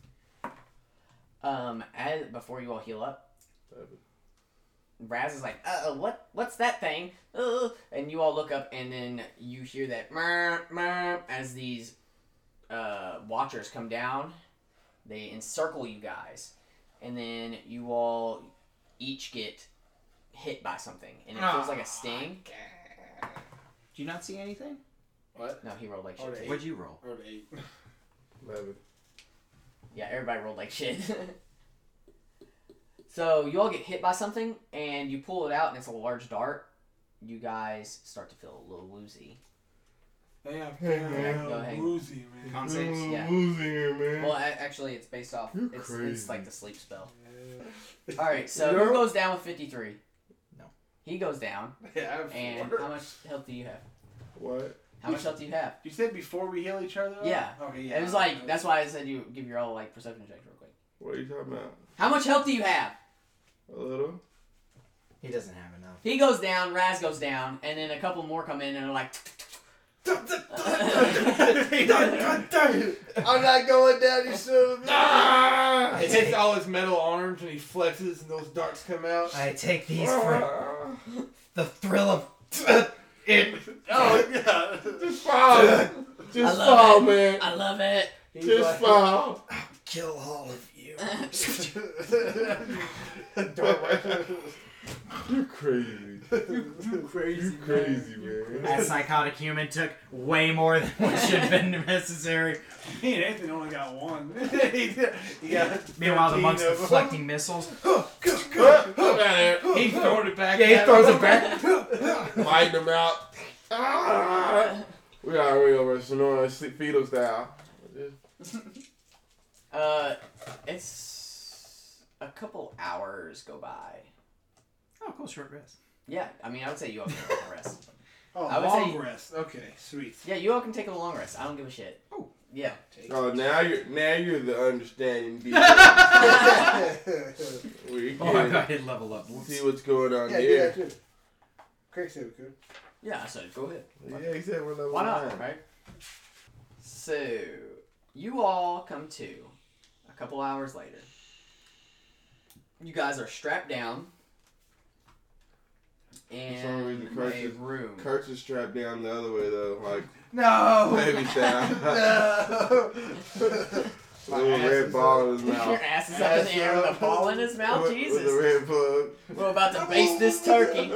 Um, as before you all heal up, Seven. Raz is like, uh, what, what's that thing? Uh, and you all look up, and then you hear that murr, murr, as these uh, watchers come down. They encircle you guys, and then you all each get hit by something, and it feels like a sting. Do you not see anything? What? No, he rolled like shit. Oh, too. What'd you roll? Or the eight. Eleven. Yeah, everybody rolled like shit. So you all get hit by something, and you pull it out, and it's a large dart. You guys start to feel a little woozy. Yeah, Go ahead. woozy, man. Con saves? I'm Yeah. losing here, man. Well, a- actually, it's based off. You're It's, it's crazy. like the sleep spell. Yeah. All right, so Yeah. who goes down with fifty-three? No. He goes down. Yeah, I have And four. how much health do you have? What? How much health do you have? You said before we heal each other? up? Yeah. Okay, yeah. It was like that's why I said you give your all like perception checks real quick. What are you talking about? How much health do you have? A little? He doesn't have enough. He goes down. Raz goes down, and then a couple more come in and are like. I'm not going down, you son of a... He takes all his metal arms and he flexes and those darts come out. I take these for the thrill of it. Oh, yeah. Just I love fall, it. man. I love it. He's Just like- fall. Kill all of you. You're crazy. You crazy, You crazy, man. That psychotic human took way more than what should have been necessary. Me and Anthony only got one. he got Meanwhile, the thirteen monk's of them. deflecting missiles. Come out there. He's throwing it back. Yeah, he at throws him. it back. Biting them out. Ah. We already over Sonora Fido style. Uh, it's a couple hours go by. Oh, cool, short rest. Yeah, I mean, I would say you all can take a rest. Oh, I would long say- rest. Okay, sweet. Yeah, you all can take a long rest. I don't give a shit. Oh. Yeah. Take Oh, now you're now you're the understanding being. We Oh, I can got hit level up. see what's going on yeah, do here. that too. Craig said we could. Yeah, I said, go ahead. Yeah, he said we're level Why not, nine. right? So, you all come to a couple hours later. You guys are strapped down in some reason, Kurtz a is- room. Kurtz is strapped down the other way though, like No. baby style. No. Little red ball in his Your mouth. ass is up in the air with a ball in his mouth. With, Jesus. with the red plug. We're about to baste this turkey.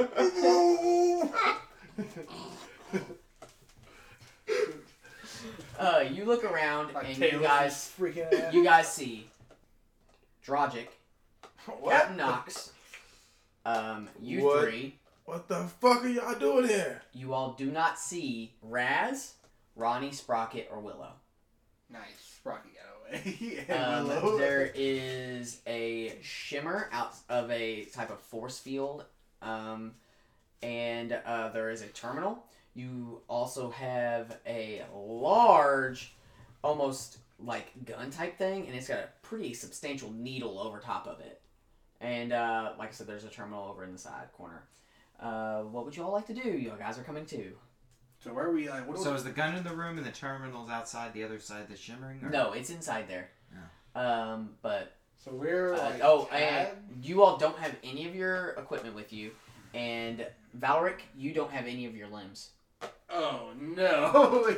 Uh, you look around Like and Taylor you guys, freaking out. you guys see Drogic, What? Captain Knox, um, you What? three. What the fuck are y'all doing here? You all do not see Raz, Ronnie, Sprocket, or Willow. Nice. Sprocket got away. Yeah, Um, Willow. there is a shimmer out of a type of force field, um, and uh, there is a terminal. You also have a large, almost like gun type thing, and it's got a pretty substantial needle over top of it. And uh, like I said, there's a terminal over in the side corner. Uh, what would you all like to do? You guys are coming too. So where are we? Like, what So do is the gun in the room and the terminal's outside the other side, the shimmering? Or? No, it's inside there. Um, but we, so we're Uh, like. oh, tagged? and you all don't have any of your equipment with you, and Valric, you don't have any of your limbs. Oh no!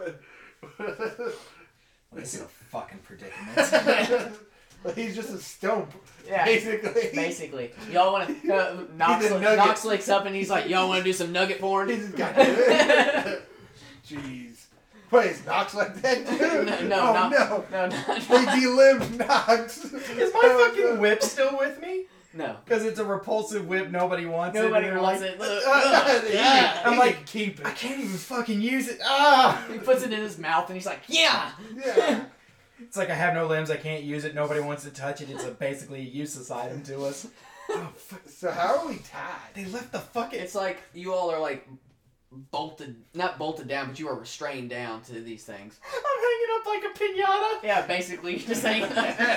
This is a fucking predicament. He's just a stump, Yeah, basically. basically. Y'all want to? Uh, Knox, He's a nugget. Knox wakes up and he's like, "Y'all want to do some nugget porn?" He's just got it. Jeez. Wait, is Knox like that too? No, no, oh no. no! no, no, They no. delimbed Knox. Is my fucking whip still with me? No. Because it's a repulsive whip, nobody wants Nobody it. and wants like, it. Look, Uh, look. yeah, I'm he like, can keep it. I can't even fucking use it. Ah! He puts it in his mouth and he's like, "Yeah." Yeah. It's like I have no limbs, I can't use it, nobody wants to touch it. It's a basically a useless item to us. Oh, fuck. So how are we tied? They left the fucking... It's like you all are like bolted, not bolted down, but you are restrained down to these things. I'm hanging up like a piñata. Yeah, basically, you're just saying.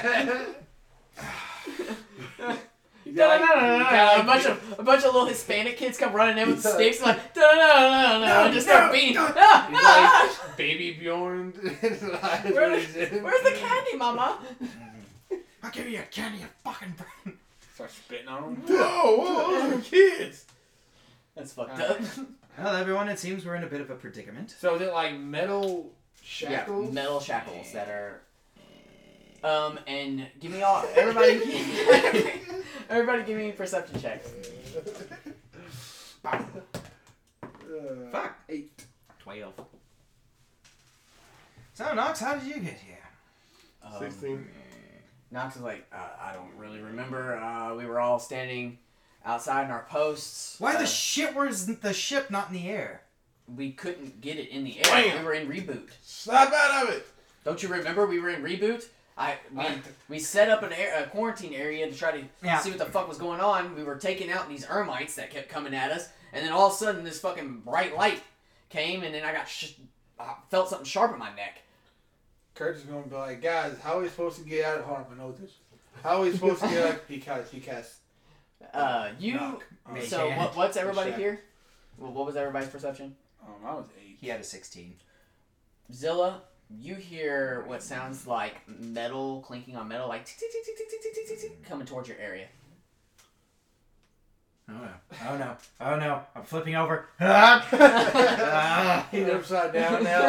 You No, got no, like- no, no, you no, got no. A like- bunch of a bunch of little Hispanic kids come running in with Yeah. sticks, and like, no, no, no, no, no, and just start no, beating. no. Ah, He's ah, like baby Bjorn. Where the- where's the candy, Mama? I'll give you a candy, you fucking brain. Start spitting on him. Whoa, whoa, whoa, kids! That's fucked up. Well, everyone, it seems we're in a bit of a predicament. So is it like metal Yeah, shackles? metal shackles that are. Um, and give me all everybody. Everybody, give me perception checks. Uh, Fuck. Eight. Twelve. So, Knox, how did you get here? Um, Sixteen. Knox is like, uh, I don't really remember. Uh, we were all standing outside in our posts. Why Uh, the shit was the ship not in the air? we couldn't get it in the air. Bam. We were in reboot. Snap out of it! Don't you remember we were in reboot? I we, I- we set up an air, a quarantine area to try to Yeah. see what the fuck was going on. We were taking out these ermites that kept coming at us, and then all of a sudden this fucking bright light came, and then I got sh- I felt something sharp in my neck. Kurt's gonna be like, guys, how are we supposed to get out of Hold on, I know this. How are we supposed to get out? He cast. He cast. Uh, you. Knock. Mage So hand. what, what's everybody Shack. here? Well, what was everybody's perception? Um, I was eight. He had a sixteen. Zilla, you hear what sounds like metal clinking on metal, like tick, tick, tick, tick, tick, tick, tick, tick, tick, coming towards your area. Oh no! Oh no! Oh no! I'm flipping over. Ah! He's upside down now.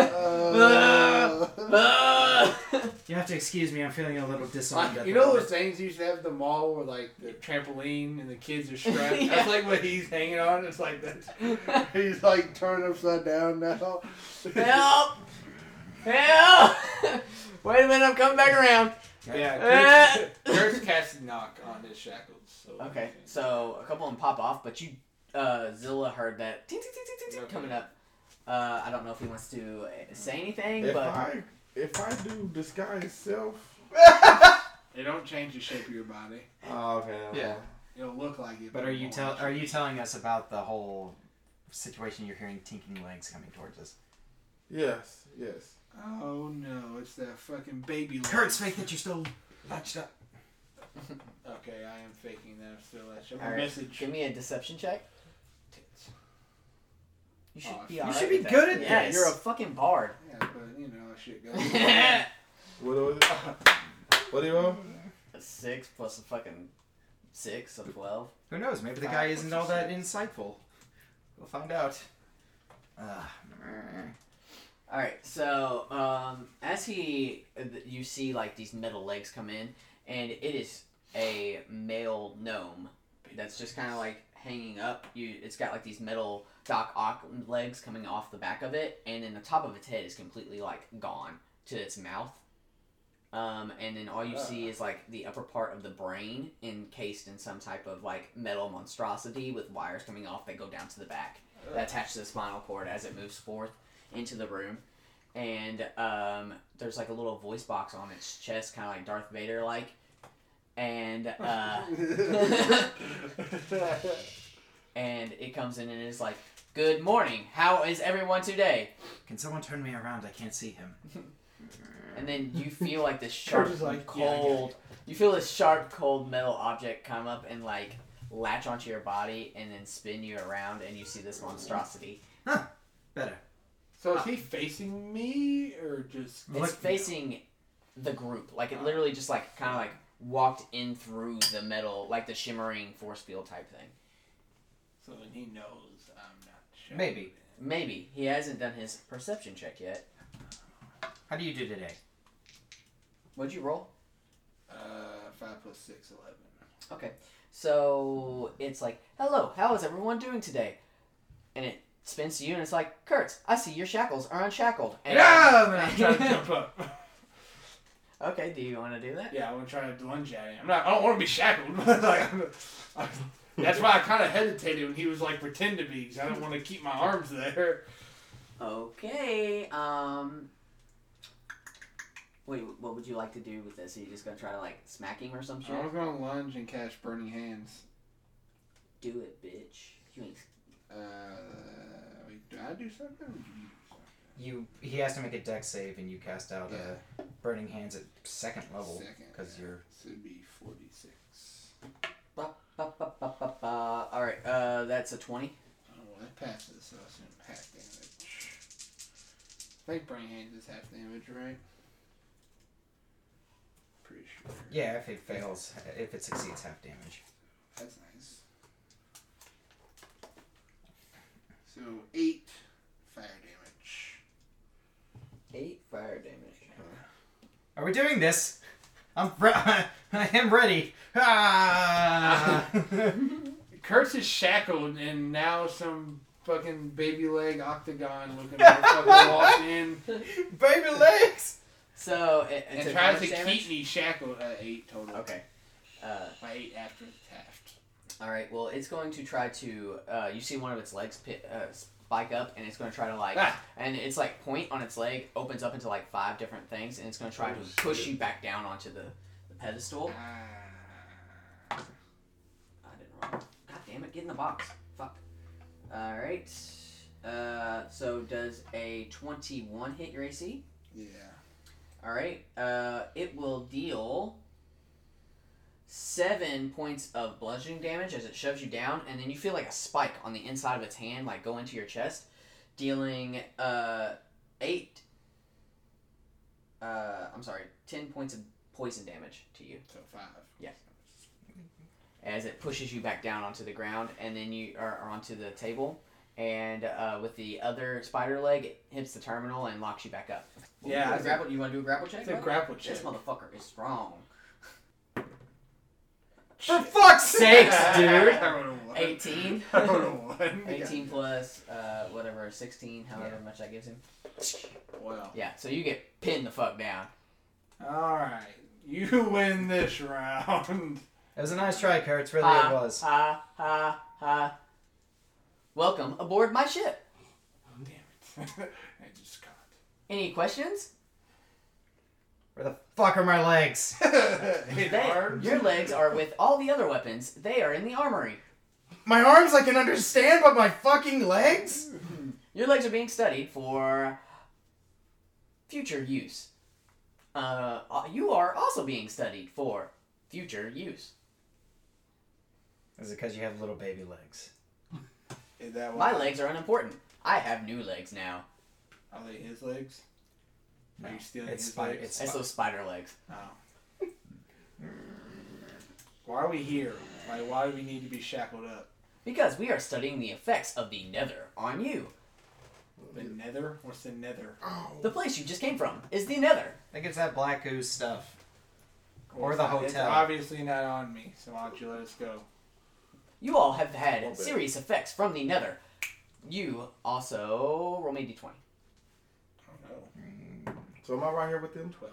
Uh, You have to excuse me. I'm feeling a little disarmed. like, at you the know moment. those things you used to have at the mall where like the trampoline and the kids are strapped? Yeah. That's like what he's hanging on. It's like that. He's like turned upside down now. Help! Help! Wait a minute, I'm coming back around. Yeah, Kurt's, Kurt's casting knock on his shackles. So Okay, so a couple of them pop off, but you, uh, Zilla heard that ting, ting, ting, ting, ting, Okay. coming up. Uh, I don't know if he wants to uh, say anything, If but I if I do disguise self. They don't change the shape of your body. Oh, okay. Yeah. It'll look like it. But it are you won't tell are actually. you telling us about the whole situation? You're hearing tinking legs coming towards us. Yes. Yes. Oh no! It's that fucking baby. Kurt's leg. fake that you're still latched up. Okay, I am faking that. I'm still at you. All right, Message. give me a deception check. Tits. You should Oh, be you alright should with be that. good at Yeah, this. you're a fucking bard. Yeah, but you know, shit goes. What was it? What do you want? A six plus a fucking six, so twelve. Who knows? Maybe the Five guy plus isn't a all that insightful. We'll find out. Uh, All right, so um, as he, you see like these metal legs come in, and it is a male gnome that's just kind of like hanging up. You, it's got like these metal Doc Ock legs coming off the back of it, and then the top of its head is completely like gone to its mouth. Um, and then all you see is like the upper part of the brain encased in some type of like metal monstrosity with wires coming off that go down to the back that attach to the spinal cord as it moves forth into the room. And um, there's like a little voice box on its chest, kind of like Darth Vader like. And uh, and it comes in and is like, "Good morning. How is everyone today?" can someone turn me around? I can't see him. And then you feel like this sharp, is like, "Yeah, I get cold. You feel this sharp, cold metal object come up and like latch onto your body and then spin you around, and you see this monstrosity. Better. So is he facing me or just? It's Look- facing the group. Like it literally just like kind of like walked in through the metal, like the shimmering force field type thing. So then he knows I'm not. Sure. Maybe. Maybe he hasn't done his perception check yet. How do you do today? What'd you roll? Uh, five plus six, eleven. Okay, so it's like, "Hello, how is everyone doing today?" And it spins to you, and it's like, "Kurtz, I see your shackles are unshackled." And Yeah, and then I'm trying to jump up. Okay, do you want to do that? Yeah, I want to try to lunge at him. I'm not. I don't want to be shackled. like, I'm, I'm, that's why I kind of hesitated when he was like pretend to be, because I don't want to keep my arms there. Okay. Um. Wait, what would you like to do with this? Are you just gonna try to like smack him or some shit? I was gonna lunge and catch burning hands. Do it, bitch. You ain't. Uh, wait, do I do something? Or do you do something? You he has to make a dex save, and you cast out Yeah. uh, burning hands at second level Second, because yeah. you're. So it'd be forty-six. Ba, ba, ba, ba, ba, ba. All right. Uh, that's a twenty. Oh, well, that passes, so I assume half damage. I think burning hands is half damage, right? Pretty sure. Yeah, if it fails, if it succeeds, half damage. That's nice. So eight fire damage. Eight fire damage. Are we doing this? I'm re- I am ready. Ah! Kurtz is shackled, and now some fucking baby leg octagon looking motherfucker walks in Baby legs. So it, it and took tries how to much damage? keep me shackled at eight total. Okay. Uh, My eight after Taft. all right. Well, it's going to try to. Uh, you see one of its legs pit, uh, spike up, and it's going to try to like, Ah. and it's like point on its leg opens up into like five different things, and it's going to try Oh, to push shit. you back down onto the, the pedestal. Ah. I didn't roll. God damn it! Get in the box. Fuck. All right. Uh, so does a twenty-one hit your A C? Yeah. All right. Uh, it will deal seven points of bludgeoning damage as it shoves you down, and then you feel like a spike on the inside of its hand, like go into your chest, dealing uh eight. Uh, I'm sorry, ten points of poison damage to you. So five. Yeah. as it pushes you back down onto the ground, and then you are are onto the table. And uh, with the other spider leg, it hits the terminal and locks you back up. Yeah, You, I want grapple, you want to do a grapple check? It's a bro? grapple check. This motherfucker is strong. For fuck's sakes, dude! I don't know what. eighteen. I don't know what. eighteen plus uh, whatever, sixteen, however Yeah. much that gives him. Well. Yeah, so you get pinned the fuck down. Alright. You win this round. It was a nice try, Kurtz. Really, ha, it was. Ha, ha, ha. Welcome aboard my ship. Oh, damn it. I just got Any questions? Where the fuck are my legs? it. They, Hard. your legs are with all the other weapons. They are in the armory. My arms I can understand, but my fucking legs? Your legs are being studied for future use. Uh, you are also being studied for future use. Is it because you have little baby legs? Is that My why? legs are unimportant. I have new legs now. Are they his legs? Are you stealing it's his spider. legs? It's It's spi- those spider legs. Oh. Why are we here? Like, why do we need to be shackled up? Because we are studying the effects of the nether on you. The nether? What's the nether? The place you just came from is the nether. I think it's that black ooze stuff. Or Well, the it's- It's hotel. obviously not on me, so why don't you let us go? You all have had Okay. serious effects from the nether. You also roll me a d twenty. Oh no. So am I right here with them? twelve.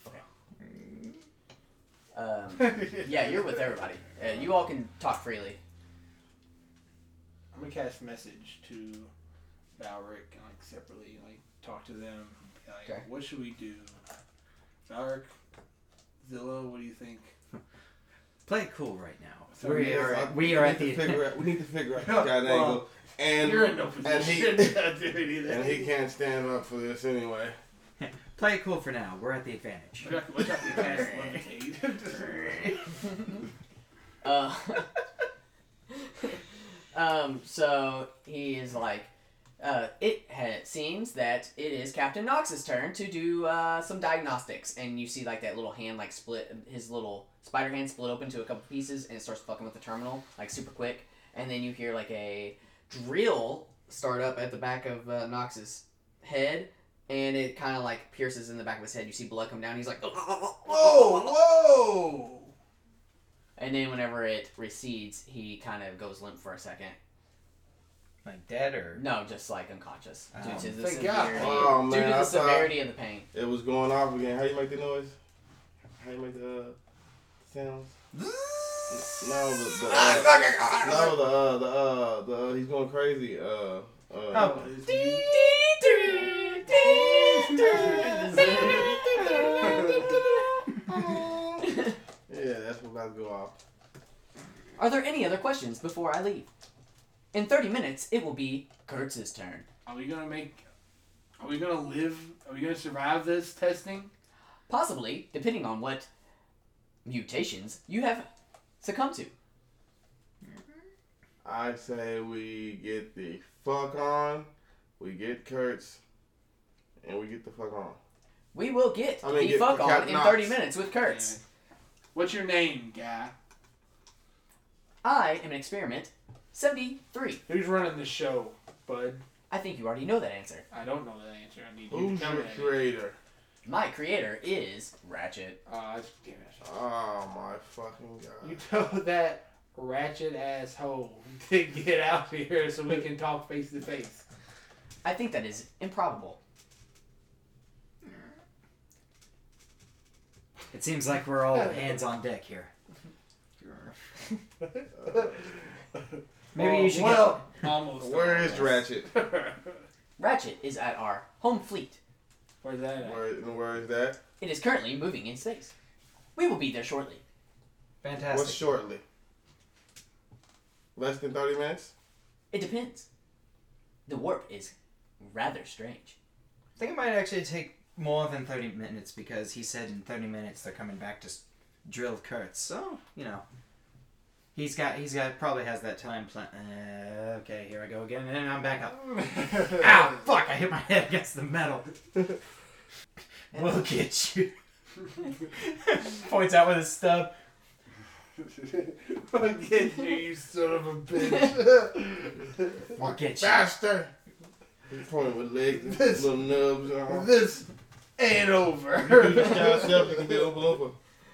Um, yeah, you're with everybody. Uh, you all can talk freely. I'm gonna cast message to Valric, like separately, like talk to them. Like, Okay. what should we do? Valric, Zilla, what do you think? Play it cool right now. So we we- are I- at, we are at need the to figure out, we need to figure out this Yeah, guy's well, angle. And You're in no and he- position to do it either. and he can't stand up for this anyway. play it cool for now. We're at the advantage. We got, we got to cast levitate. Uh, um, so he is like, uh, it ha- seems that it is Captain Knox's turn to do uh, some diagnostics, and you see like that little hand like split, his little spider hand split open to a couple pieces, and it starts fucking with the terminal like super quick, and then you hear like a drill start up at the back of uh, Knox's head, and it kind of like pierces in the back of his head. You see blood come down. He's like, Whoa, whoa! and then whenever it recedes, he kind of goes limp for a second. Like dead or No, just like unconscious due Oh. to the Thank God. severity. Oh, due man, to I the thought- severity of the pain. It was going off again. How you make the noise? How you make the uh, sounds? No, the, the uh, no, the uh, the uh, the uh, he's going crazy. Uh, uh, Oh. yeah, that's what about to go off. Are there any other questions before I leave? In thirty minutes, it will be Kurtz's turn. Are we gonna make? Are we gonna live? Are we gonna survive this testing? Possibly, depending on what mutations you have succumbed to. I say we get the fuck on, we get Kurtz, and we get the fuck on. We will get I mean, the get fuck the on Captain in thirty Knox. minutes with Kurtz. What's your name, guy? I am an experiment seventy-three. Who's running the show, bud? I think you already know that answer. I don't know that answer. I need you Who's to tell your me that. creator? My creator is Ratchet. Oh, that's, damn it. Oh my fucking god. You tell that ratchet asshole to get out here so we can talk face to face. I think that is improbable. it seems like we're all hands on deck here. Maybe you should well, almost. Where is Ratchet? Ratchet is at our home fleet. Where's that at? Where, and where is that? It is currently moving in space. We will be there shortly. get fantastic. What's shortly? Less than thirty minutes? It depends. The warp is rather strange. I think it might actually take more than thirty minutes because he said in thirty minutes they're coming back to s- drill Kurtz. So, you know. He's got, he's got, probably has that time plan. Uh, okay, here I go again, and I'm back up. Ow, fuck, I hit my head against the metal. We'll get you. Points out with his stub. I'll get you, you son of a bitch. I'll get you. Bastard. He's pointing with legs and This- little nubs and all. This ain't You over. do this guy yourself, you can be over over.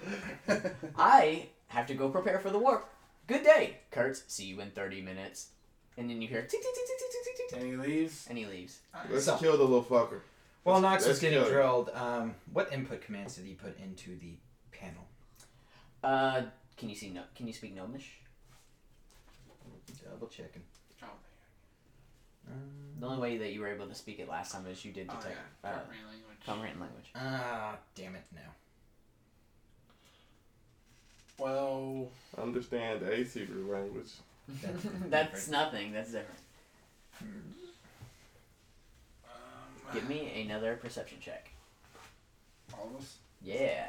I have to go prepare for the warp. Good day, Kurtz. See you in thirty minutes. And then you hear tick tick tick tick tick tick tick tick, And he leaves. and he leaves. Let's So- kill the little fucker. While Knox was Let's getting kill it. drilled, um, what input commands did he put into the panel? Uh, can you see no? Can you speak Gnomish? Double checking. Oh, Um, The only way that you were able to speak it last time is you did oh detect yeah. uh, Common language. common written language. Ah, damn it, no. Well, Understand a secret language. That's nothing. That's different. um, Give me another perception check. all of us. Yeah.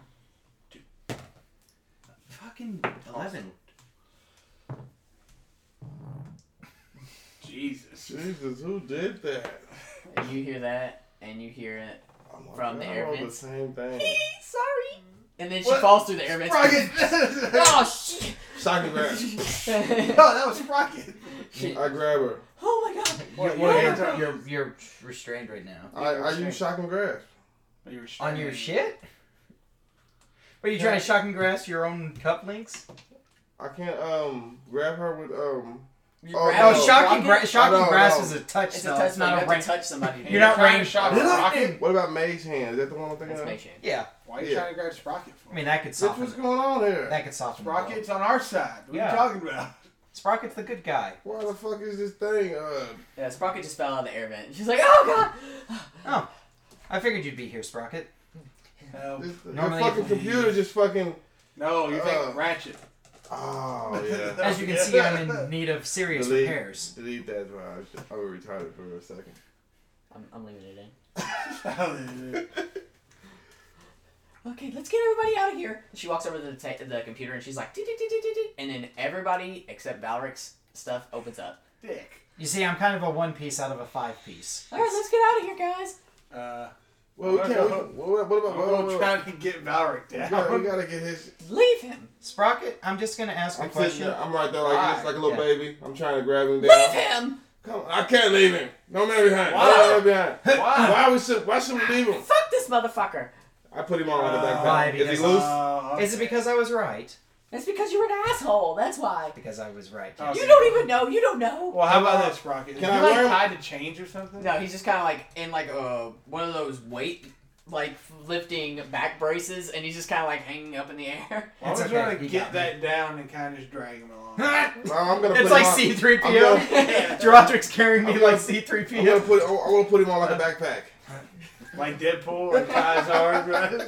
Fucking eleven. Jesus. Jesus, who did that? And you hear that, and you hear it. Oh my From the God, air I rolled vents. the same thing. Sorry. And then she What? falls through the air vents. Sprocket! Oh shit! Shocking grab. No, that was Sprocket. I grab her. Oh my god! What, You're, what you're, hands are- you're, you're restrained right now. I, I use shocking grasp. You were On your straight. shit? What, are you trying to shock and grasp your own cufflinks? I can't um grab her with um. You Oh, grab No, a no, shocking, sprocket? gra- shocking no, grasp no. is a touch It's a spell. touch. It's Not not you a have rank. to touch somebody. You're not trying to ranged. shock Look, Sprocket? What about mage hand? Is that the one I'm thinking That's of? Mage Hand. Yeah, Why are you Yeah. trying to grab Sprocket for? I mean that could Bitch, soften. what's it. going on here? That could soften. the blow. Sprocket's on our side. What Yeah. are you talking about? Sprocket's the good guy. Why the fuck is this thing? Uh, Yeah, Sprocket just fell out of the air vent. She's like, oh god! Oh, I figured you'd be here, Sprocket. No, this, Normally your fucking if- computer just fucking. no you think Uh. Ratchet. Oh yeah. As you can see, I'm in need of serious Delete. repairs. Delete that drive. I will retard it for a second. I'm, I'm leaving it in. That's Okay, let's get everybody out of here. She walks over to the, ta- the computer and she's like, "Dee, dee, dee, dee, dee, dee." And then everybody except Valric's stuff opens up. Dick. You see, I'm kind of a one piece out of a five piece. All right, let's get out of here, guys. Uh, Well, we I'm can't. gonna We go- can, what, what about? I'm What, what, trying to get Valric we, down. gotta, we gotta get his. Leave him. Sprocket, I'm just gonna ask a I'm sitting question. there. I'm right there like Why? this, like a little Yeah. baby. I'm trying to grab him down. Leave him. Come on, I can't leave him. No man behind. Why? No man behind. Why? Why we should? Why should we leave him? Fuck this motherfucker. I put him on like a Uh, backpack. why? Is he Because- loose? Uh, Is it because I was right? It's because you're an asshole. That's why. Because I was right. Oh, yes. You don't even know. You don't know. Well, how about this, Sprocket? Can Is I he, like learn- tied to change or something? No, he's just kind of like in like uh one of those weight like lifting back braces, and he's just kind of like hanging up in the air. I It's was okay, trying to he get got me. that down and kind of just drag him along. No, I'm gonna. It's put like him on, C three P I'm O. gonna- Drodrick's carrying me I'm like gonna- C three I'm P gonna O. put. I'm gonna put him on like a backpack. Like Deadpool, like Kazar,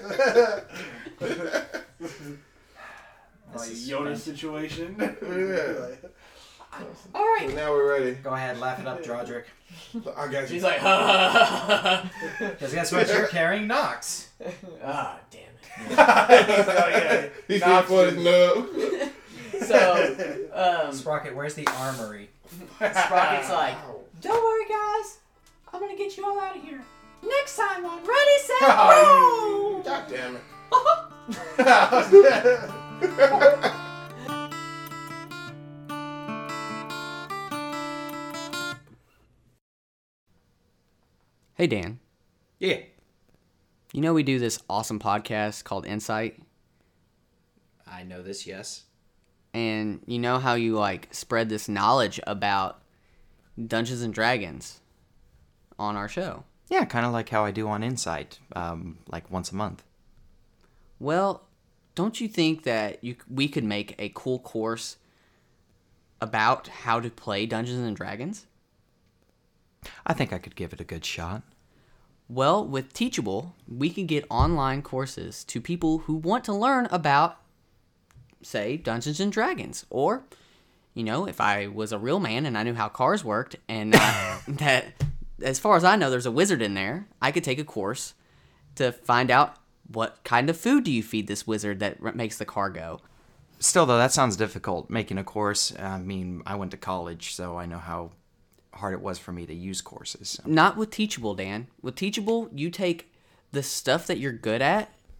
right? Like is Yoda fun. situation. Yeah. All right. So now we're ready. Go ahead, laugh it up, Drodrick. I got you. She's like, ha ha ha Because guess what? You're carrying Nox. ha. Ah, damn it. So, yeah, He's Knox for his is- nub. So, um, Sprocket, where's the armory? Sprocket's like, Ow. don't worry, guys. I'm gonna get you all out of here. Next time on Ready, Set, Oh, Roll! God damn it. Hey, Dan. Yeah. You know we do this awesome podcast called Insight? I know this, yes. And you know how you, like, spread this knowledge about Dungeons and Dragons on our show? Yeah, kind of like how I do on Insight, um, like once a month. Well, don't you think that you we could make a cool course about how to play Dungeons and Dragons? I think I could give it a good shot. Well, with Teachable, we can get online courses to people who want to learn about, say, Dungeons and Dragons. Or, you know, if I was a real man and I knew how cars worked, and uh, that, as far as I know, there's a wizard in there, I could take a course to find out what kind of food do you feed this wizard that r- makes the car go. Still, though, that sounds difficult, making a course. I mean, I went to college, so I know how hard it was for me to use courses. So. Not with Teachable, Dan. With Teachable, you take the stuff that you're good at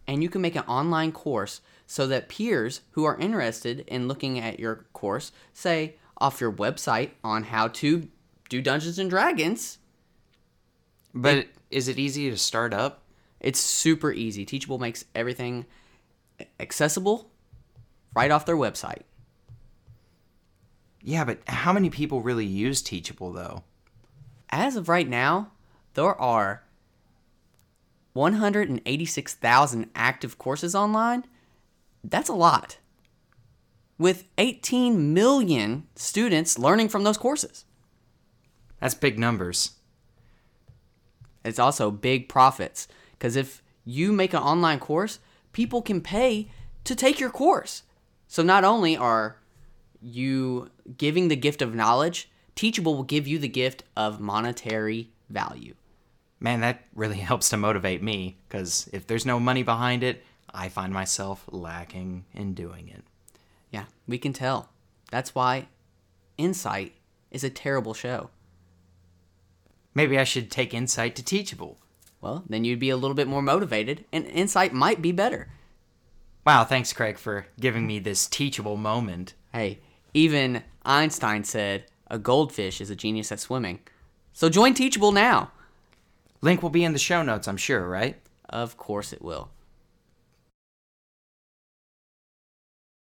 and you can make an online course so that peers who are interested in looking at your course, say off your website on how to do Dungeons and Dragons. But It- is it easy to start up? It's super easy. Teachable makes everything accessible right off their website. Yeah, but how many people really use Teachable, though? As of right now, there are one hundred eighty-six thousand active courses online. That's a lot. With eighteen million students learning from those courses. That's big numbers. It's also big profits. Because if you make an online course, people can pay to take your course. So not only are you giving the gift of knowledge, Teachable will give you the gift of monetary value. Man, that really helps to motivate me, because if there's no money behind it, I find myself lacking in doing it. Yeah, we can tell. That's why Insight is a terrible show. Maybe I should take Insight to Teachable. Well, then you'd be a little bit more motivated, and Insight might be better. Wow, thanks, Craig, for giving me this teachable moment. Hey, even Einstein said a goldfish is a genius at swimming. So join Teachable now. Link will be in the show notes, I'm sure, right? Of course it will.